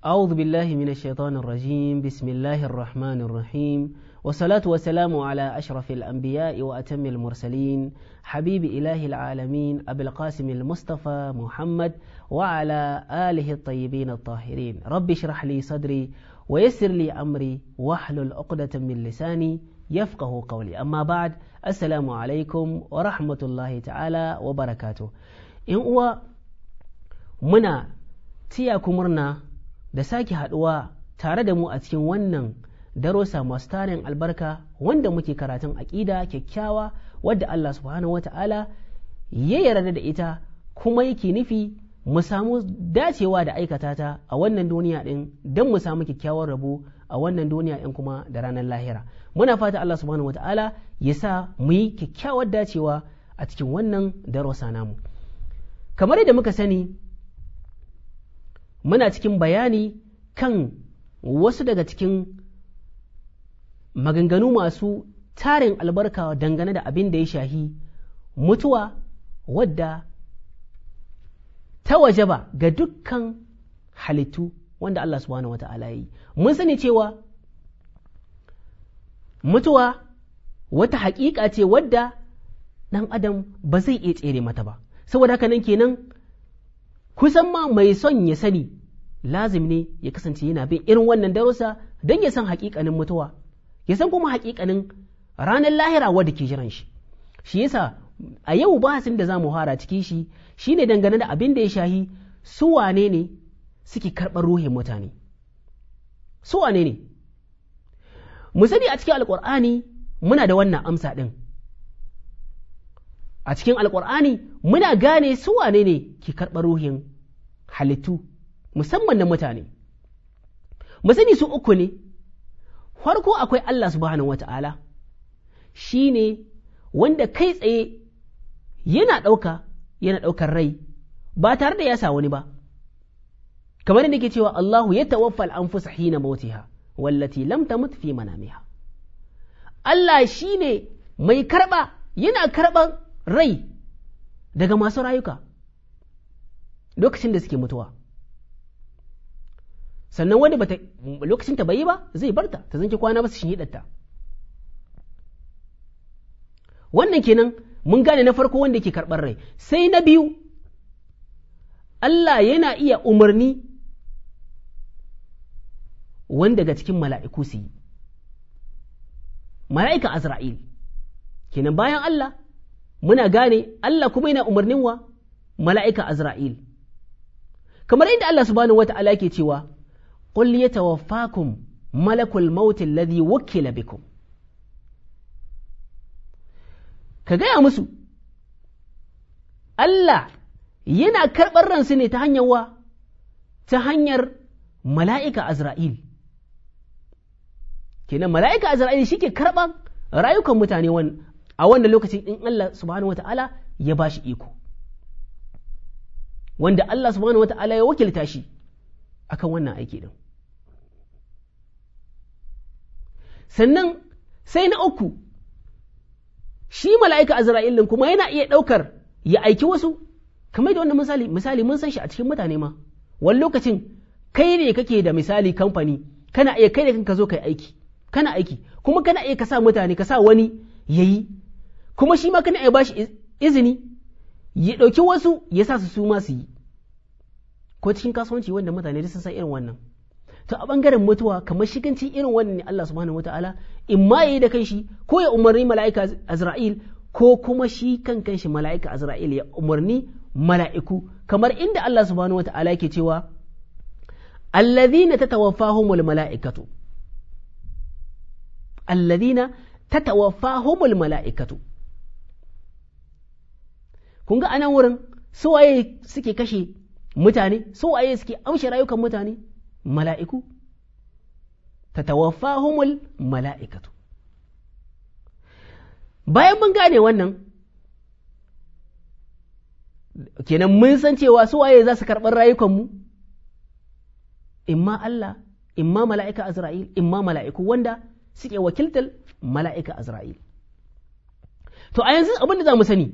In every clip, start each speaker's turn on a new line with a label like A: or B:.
A: أعوذ بالله من الشيطان الرجيم بسم الله الرحمن الرحيم والصلاة والسلام على أشرف الأنبياء وأتم المرسلين حبيب إله العالمين أبي القاسم المصطفى محمد وعلى آله الطيبين الطاهرين رب اشرح لي صدري ويسر لي أمري واحلل عقدة من لساني يفقه قولي أما بعد السلام عليكم ورحمة الله تعالى وبركاته إن هو منا تياكم مرنا da sake haɗuwa tare da mu a cikin wannan darussa masu tarin albarka wanda muke karatun aƙida kyakkyawa wadda Allah subhanahu wata'ala ya yarda da ita kuma yake nufi mu samu dacewa da aikata ta a wannan duniya ɗin don mu samu kyakkyawar rabo a wannan duniya ɗin kuma da ranar lahira muna fata Allah subhanahu wata'ala ya sa mu yi kyakkyawar dacewa a cikin wannan darussa namu kamar yadda muka sani muna cikin bayani kan wasu daga cikin maganganu masu tarin albarka dangane da abin da ya shahi mutuwa wadda ta wajaba ga dukkan halittu wanda Allah subhanahu wata'ala yi mun sani cewa mutuwa wata haƙiƙa ce wadda ɗan adam ba zai iya tsere mata ba saboda haka nan kenan kusan ma mai son ya sani lazim ne ya kasance yana bin irin wannan darussa don ya san haƙiƙanin mutuwa ya san kuma haƙiƙanin ranar lahira wadda ke jiran shi yasa a yau bahasin da za mu fara ciki shi shine dangane da abin da ya shahi su wane ne suke karɓar ruhin mutane su wane ne mu sani a cikin alƙur'ani muna da wannan amsa ɗin a cikin alƙur'ani muna gane su wane ne ke karɓar ruhin halittu musamman na mutane mu sani su uku ne farko akwai Allah subhanahu wata'ala shi ne wanda kai tsaye yana ɗaukar rai ba tare da ya sa wani ba kamar da ke cewa Allahu ya tawaffa al-anfusa hina mautiha wallati lam tamut fi manamiha Allah shi ne mai yana karɓar rai daga masu rayuka lokacin da suke mutuwa sannan wanda lokacin ta bai yi ba zai barta ta zanke kwana ba su shihidarta wannan kenan mun gane na farko wanda ke karɓar rai sai na biyu Allah yana iya umarni wanda daga cikin mala'iku su yi mala'ika Azra'il kenan bayan Allah muna gane Allah kuma yana umarnin wa mala'ika Azra'il kamar inda Allah subhanahu wata'ala ke cewa qul yatawaffakum malakul maut alladhi wukkila bikum ka gaya musu Allah yana karɓar ransu ne ta hanyar wa ta hanyar mala'ika Azra'il kenan mala'ika Azra'il shi ke karɓar rayukan mutane a wannan lokacin in Allah subhanahu wata'ala ya ba shi iko wanda Allah subhanahu wata'ala ya wakilta shi akan wannan aiki din sannan sai na uku shi mala'ika Azra'il din kuma yana iya ɗaukar ya aiki wasu kamar da wannan misali mun san shi a cikin mutane ma wani lokacin kai ne kake da misali kamfani kana iya kai da kanka zo kai aiki kana aiki kuma kana iya ka sa mutane ka sa wani yayi kuma shi ma kana iya bashi izini ya ɗauki wasu ya sa su ma su yi ko cikin kasuwanci wanda mutane da sun san irin wannan to a ɓangaren mutuwa kamar shiganci irin wannan ne Allah subhanahu wata'ala in ma yayi da kanshi ko ya umarni mala'ika Azra'il ko kuma shi kan kanshi mala'ika Azra'il ya umarni mala'iku kamar inda Allah subhanahu wata'ala yake cewa alladhina tatawaffahumul mala'ikatu kun ga anan wurin su waye suke kashe mutane su waye suke amshe rayukan mutane mala'iku tatawaffahumul mala'ikatu bayan mun gane wannan kenan mun san cewa su waye za su karɓar rayukanmu imma Allah imma mala'ika Azra'il imma mala'iku wanda suke wakiltar mala'ika Azra'il to a yanzu abin da za mu sani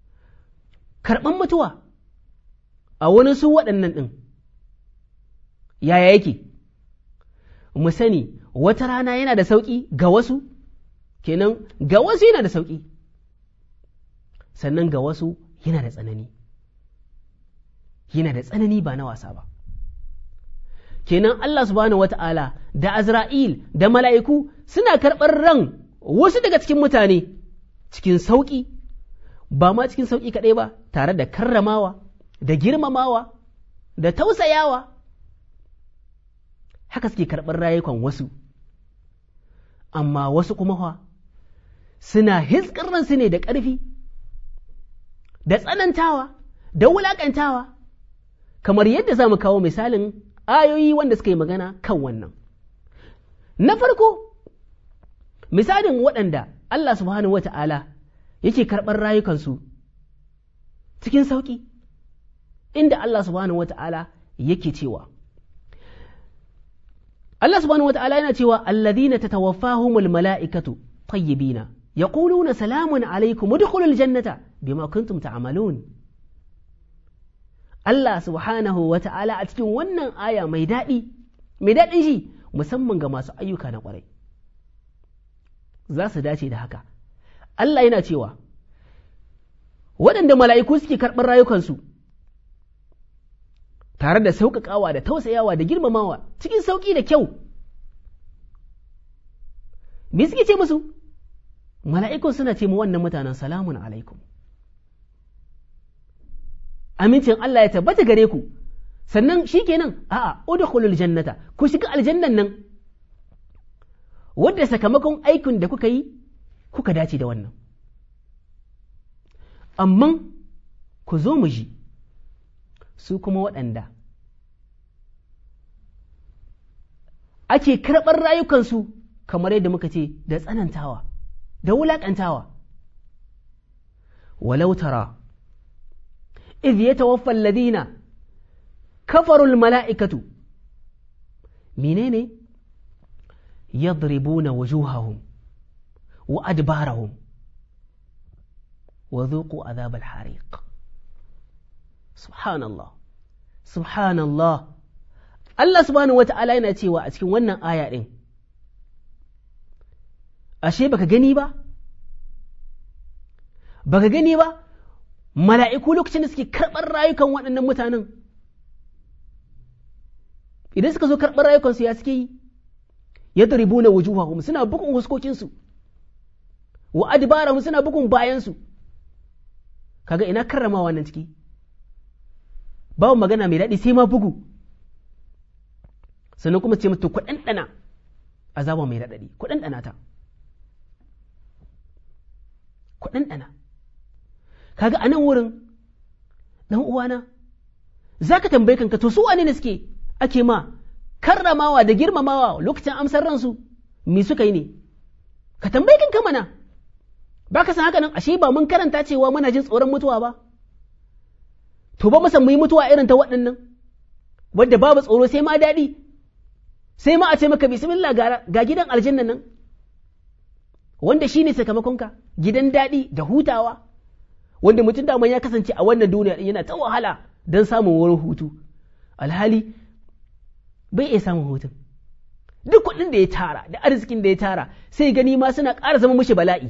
A: karɓan mutuwa a wani su waɗannan ɗin yaya yake mu sani wata rana yana da sauƙi ga wasu, kenan ga wasu yana da sauƙi, sannan ga wasu yana da tsanani, yana da tsanani ba na wasa ba. Kenan Allah subhanahu wata'ala da Azra'il da mala'iku suna karɓar ran wasu daga cikin mutane cikin sauƙi, ba ma cikin sauƙi kaɗai ba, tare da karramawa da girmamawa da tausayawa. Haka suke karɓar rayukan wasu, amma wasu kuma suna hiskar ransu ne da ƙarfi, da tsanantawa, da wulaƙantawa, kamar yadda za mu kawo misalin ayoyi wanda suka yi magana kan wannan. Na farko, misalin waɗanda Allah subhanahu wa ta'ala yake karɓar rayukansu cikin sauƙi, inda Allah subhanahu wa ta'ala yake cewa, Allah subhanahu wa ta'ala yana cewa, alladhina tatawaffahumul mala'ikatu tayyibina yaquluna salamun alaikum udkhulul jannata bima kuntum ta'malun. Allah subhanahu wa ta'ala a cikin wannan aya mai daɗin shi musamman ga masu ayyuka na ƙwarai za su dace da haka. Allah yana cewa waɗanda mala'iku suke karɓar rayukansu tare da sauƙaƙawa da tausayawa da girmamawa cikin sauƙi da kyau, me suke ce musu? Mala'ikun suna ce mu wannan mutanen salamun alaikum, amincin Allah ya tabbata gare ku, sannan shi kenan a'a udkhulul jannata, ku shiga aljannan nan wadda sakamakon aikin da kuka yi kuka dace da wannan. Amma ku zo mu ji su kuma waɗanda ake karɓar rayukansu kamar yadda muka ce da tsanantawa da wulaƙantawa. Walau tara إذ يتوفى الذين كفروا الملائكة منين يضربون وجوههم وأدبارهم وذوقوا عذاب الحريق. سبحان الله سبحان الله. Allah subhanahu wata'ala yana cewa a cikin wannan aya ɗin, ashe baka gani ba mala'iku lokacin da suke karɓar rayukan waɗannan mutanen, idan suka zo karɓar rayukansu ya suke yi, ya daribu na wujuhahum suna bugun huskokinsu, wa adbarahum suna bugun bayansu. Kaga ina karramawa nan ciki, babu magana mai daɗi sai ma bugu, sannan kuma ce mutu kuɗanɗana azaba mai daɗaɗi, kuɗanɗana ta, kuɗanɗana. Kaga a nan wurin ɗan uwana za ka tambaye kanka, to su wane ne suke ake ma karramawa da girmamawa lokacin amsar ransu, me suka yi ne? Ka tambaye kanka mana, ba ka san haka nan ashe ba mun karanta cewa muna jin tsoron mutuwa ba? To ba mu san mu yi mutuwa irin ta waɗannan wadda babu tsoro sai ma daɗi, sai ma a ce maka bismillah ga gidan aljanna nan wanda shine sakamakonka, gidan daɗi da hutawa, wanda mutum daman ya kasance a wannan duniya yana ta wahala don samun wurin hutu, alhali bai iya samun hutun. Duk kuɗin da ya tara da arzikin da ya tara sai gani ma suna ƙara zama mushi bala'i,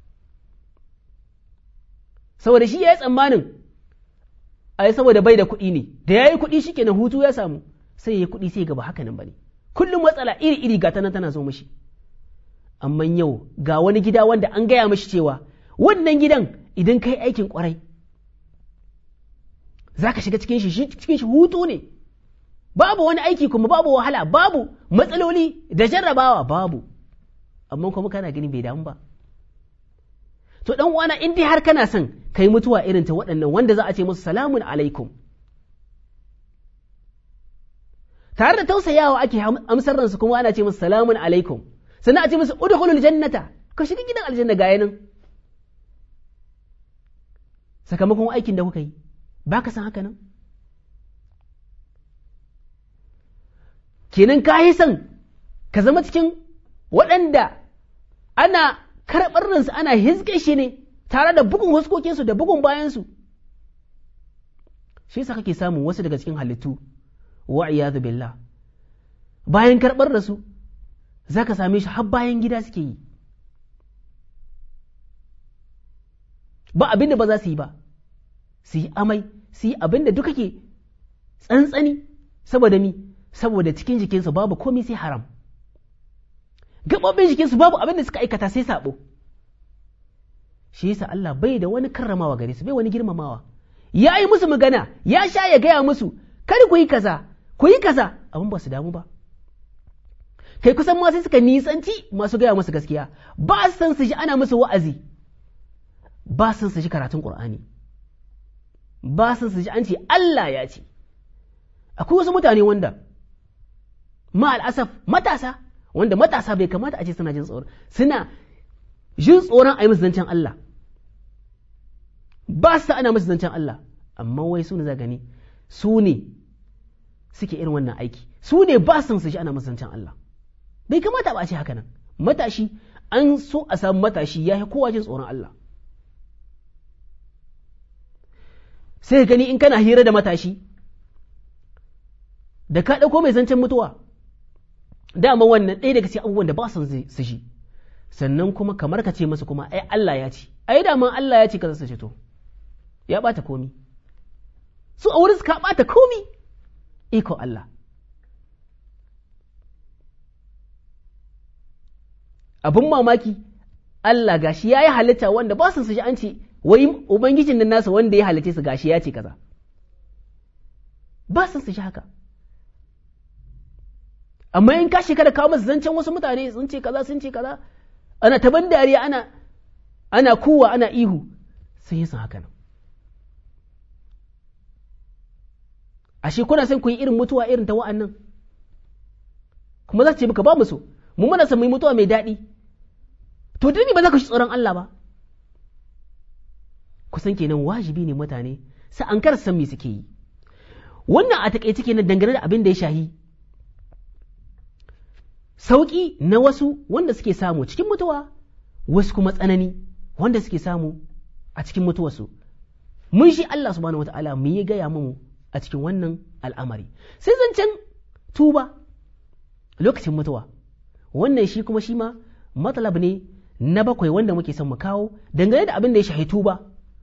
A: saboda shi ya yi tsammanin ai saboda bai da kuɗi ne, da ya yi kuɗi shi kenan hutu ya samu, sai ya yi kuɗi sai gaba haka nan ba ne, kullum matsala iri-iri ga tana tana zo mashi. Amma yau ga wani gida wanda an gaya mashi cewa wannan gidan idan kai aikin kwarai za ka shiga cikin shi hutu ne, babu wani aiki kuma babu wahala, babu matsaloli da jarrabawa babu, amma kuma kana gani bai damu ba. To dan uwana, in dai har kana son kai mutuwa irin ta waɗannan wanda za a ce musu salamun alaikum, tare da tausayawa ake amsar ransu kuma ana ce musu salamun alaikum, sannan a ce musu udkhulul jannata, ka shiga gidan aljanna ga yanan sakamakon aikin da kuka yi, ba ka san haka nan? Kenan ka yi son ka zama cikin waɗanda ana karɓar ransu ana hizge shi ne tare da bugun huskokinsu da bugun bayansu. Shi yasa kake samun wasu daga cikin halittu wa iyadu billah bayan karɓar da su za ka same shi har bayan gida suke yi, ba abin da ba za su yi ba, su yi amai, su yi abin da duka ke tsantsani, saboda mi, saboda cikin jikinsu babu komai sai haram, gaɓaɓɓen jikinsu babu abin da suka aikata sai saɓo. Shi yasa Allah bai da wani karramawa gare su, bai wani girmamawa, ya yi musu magana, ya sha ya gaya musu, kada ku yi kaza, ku yi kaza, abin ba su damu ba. Kai kusan ma sai suka nisanci masu gaya musu gaskiya, ba su san su ji ana musu wa'azi, ba su san su ji karatun Qur'ani, ba su san su ji an ce Allah ya ce. Akwai wasu mutane wanda ma al'asaf matasa, wanda matasa bai kamata a ce suna jin tsoron a yi musu zancen Allah, ba su ana musu zancen Allah, amma wai su ne za gani, su ne suke irin wannan aiki, su ne ba su ji ana musu zancen Allah. Bai kamata ba a ce haka nan. Matashi, an so a samu matashi ya yi kowa jin tsoron Allah. Sai gani in kana hira da matashi, da ka ɗauko mai zancen mutuwa, dama wannan ɗaya daga cikin abubuwan da ba su shi, sannan kuma kamar ka ce masa kuma ai Allah ya ce, ai dama Allah ya ce ka su ce to, ya ɓata komi. Su a wurin su ka ɓata komi, iko Allah. Abin mamaki, Allah gashi ya yi halitta wanda ba su ji an ce, wai Ubangijin nan nasa wanda ya halitta su gashi ya ce kaza. Ba su ji haka. Amma in ka shekara kawo masu zancen wasu mutane sun ce kaza sun ce kaza, ana ta ban dariya ana kuwa ana ihu, sun yi sun haka nan. Ashe kuna son ku yi irin mutuwa irin ta wa'annan, kuma za su ce maka ba mu so, mu muna son mu yi mutuwa mai daɗi. To dani ba za ka shi tsoron Allah ba. Kusan kenan wajibi ne mutane sai an kar san me suke yi. Wannan a takaice kenan dangane da abin da ya shahi sauki na wasu wanda suke samu cikin mutuwa, wasu kuma tsanani wanda suke samu a cikin mutuwarsu. Mun shi Allah subhanahu wataala mu yi gaya mu a cikin wannan al'amari. Sai zancen tuba lokacin mutuwa. Wannan shi kuma shi ma matlab ne na bakwai wanda muke son mu kawo dangane da abin da ya shahi tuba.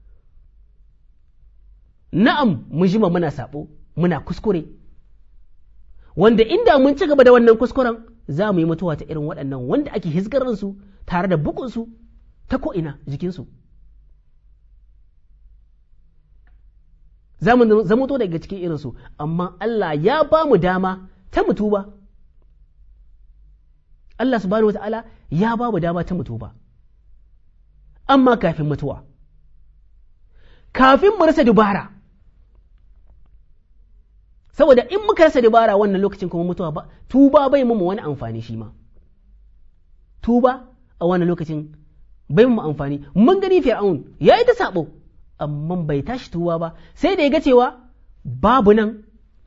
A: Na'am, mu jima muna sabo, muna kuskure, wanda inda mun ci gaba da wannan kuskuren za mu yi mutuwa ta irin waɗannan wanda ake hizgaransu tare da bukunsu ta ko'ina jikinsu. Za mu zamoto daga cikin irinsu, amma Allah ya ba mu dama ta mu tuba. Allah subhanahu wa ta'ala ya ba mu dama ta mutu ba, amma kafin mutuwa, kafin mu rasa dubara, saboda in muka rasa dubara wannan lokacin kuma mutuwa ba, tuba bai mu wani amfani shi ma, tuba a wannan lokacin bai mu amfani. Mun gani Fir'aun ya yi ta sabo, amma bai tashi tuba ba, sai da ya ga cewa babu nan.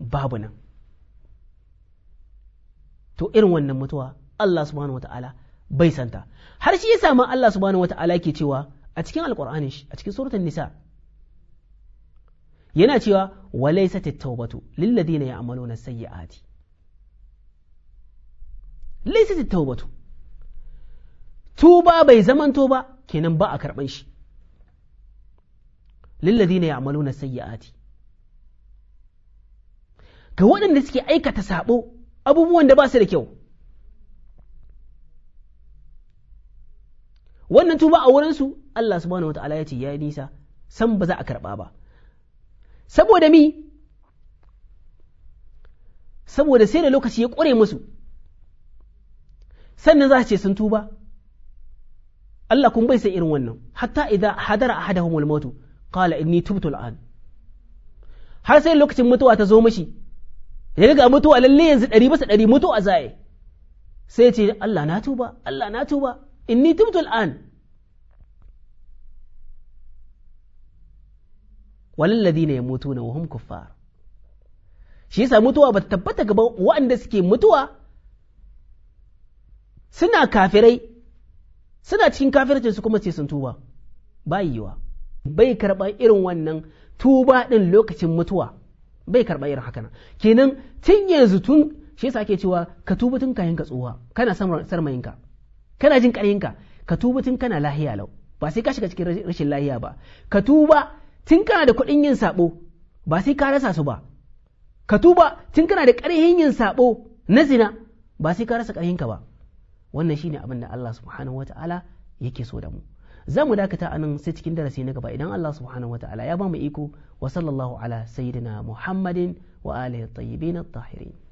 A: To irin wannan mutuwa Allah subhanahu wata'ala bai santa. Har shi yasa ma Allah subhanahu wata'ala ke cewa a cikin Alƙur'ani a cikin suratul Nisa yana cewa walaysat at-taubatu lil ladina ya'maluna as-sayyi'ati. Laysat at-taubatu, tuba bai zamanto ba, kenan ba a karban shi. Lil ladina ya'maluna as-sayyi'ati, ga waɗanda suke aikata sabo, abubuwan da ba su da kyau. Wannan tuba a wurinsu Allah subhanahu wata'ala ya ce ya yi nisa, san ba za a karɓa ba. Saboda mi? Saboda sai da lokaci ya ƙware musu, sannan za su ce sun tuba. Allah kun bai sai irin wannan, hatta idan hadara ahadahumul mautu qala inni tubtu al'an. Har sai lokacin mutuwa ta zo mashi, ya ga mutuwa lalle yanzu 100% mutuwa zai, sai ya ce Allah na tuba, Allah na tuba, inni tubtu al'an. walladhina yamutuna wa hum kuffar. Shi yasa mutuwa ba ta tabbata gaba waɗanda suke mutuwa suna kafirai, suna cikin kafircin su kuma sai sun tuba, bai yiwa. Bai karɓa irin wannan tuba ɗin lokacin mutuwa, bai karɓa irin haka nan. Kenan tun yanzu, tun shi yasa ake cewa ka tuba tun kayan ka tsuwa kana sarmayinka kana jin ƙarhinka ka tuba tun kana lahiya lau ba sai ka shiga cikin rashin lahiya ba ka tuba tun kana da kuɗin yin sabo ba sai ka rasa su ba ka tuba tun kana da ƙarhin yin sabo na zina ba sai ka rasa ƙarhinka ba wannan shine abin da Allah subhanahu wata'ala yake so da mu za mu dakata anan sai cikin darasi na gaba idan Allah subhanahu wata'ala ya ba mu iko wa sallallahu ala sayyidina Muhammadin wa alihi at-tayyibin at-tahirin